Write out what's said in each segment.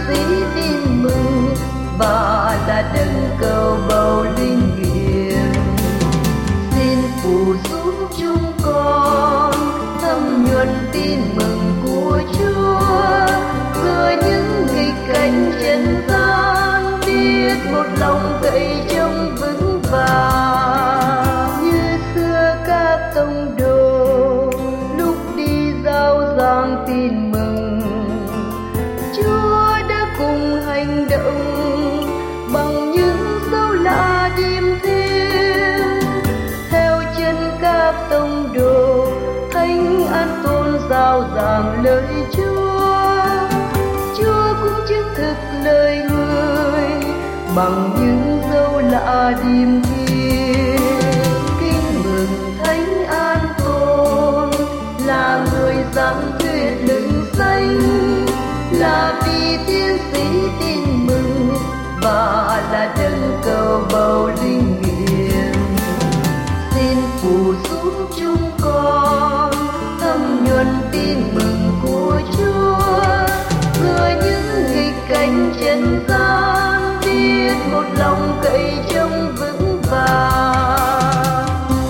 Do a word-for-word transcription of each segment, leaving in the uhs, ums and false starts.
sĩ tin mừng, bà là đấng cầu bầu linh nghiệm. Xin phù giúp chúng con thấm nhuần tin mừng của Chúa, giữa những nghịch cảnh trần gian biết một lòng cậy trông vững vàng. Như xưa các tông đồ lúc đi rao giảng tin mừng, Chúa đã cùng hành động bằng những dấu lạ điềm thiên. Theo chân các tông đồ thánh an tôn rao giảng lời Chúa, Chúa cũng chứng thực lời người bằng những dấu lạ điềm thiên. Kính mừng thánh an tôn là người giảng thuyết lừng danh, là vì tiến sĩ tin mừng, và là đấng cầu bầu linh nghiệm. Xin phù giúp chúng con thấm nhuần tin mừng của Chúa, giữa những nghịch cảnh trần gian biết một lòng cậy trông vững vàng.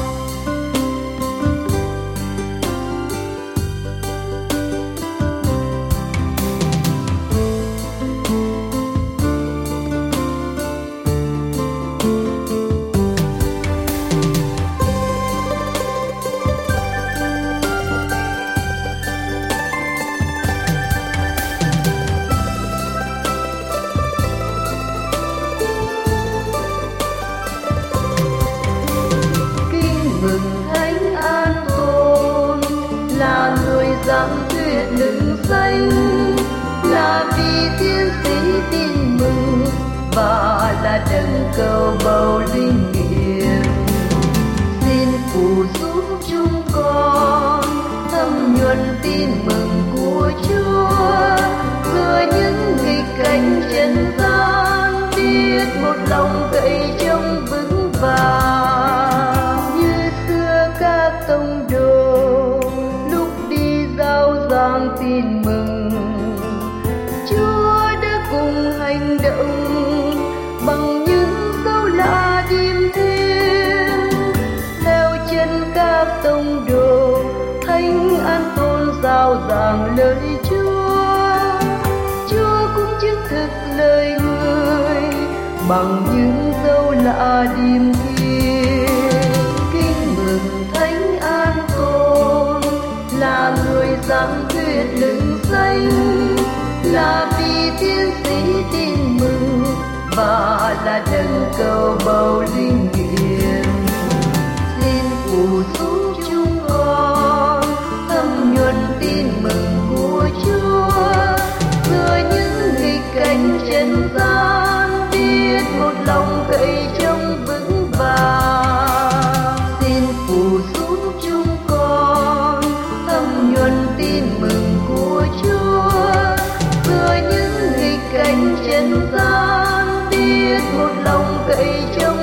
Giảng thuyết lừng danh, là vì tiến sĩ tin mừng, và là đấng cầu bầu linh nghiệm. Xin phù giúp chúng con thấm nhuần tin mừng của Chúa, giữa những nghịch cảnh trần gian biết một lòng cậy trông vững vàng. Như xưa các tông đồ giảng tin mừng, Chúa đã cùng hành động bằng những dấu lạ điềm thiên. Theo chân các tông đồ thánh an tôn rao giảng lời Chúa, Chúa cũng chứng thực lời người bằng những dấu lạ điềm thiên. Kính mừng thánh an tôn là người giảng thuyết lừng danh, là vì tiến sĩ tin mừng, và là đấng cầu bầu linh nghiệm. Xin phù giúp chúng con thấm nhuần tin mừng của Chúa, giữa những nghịch cảnh trần gian biết một lòng cậy trông vững vàng. Xin phù giúp chúng con thấm nhuần tin mừng của Chúa, giữa những nghịch cảnh trần gian biết một lòng cậy trông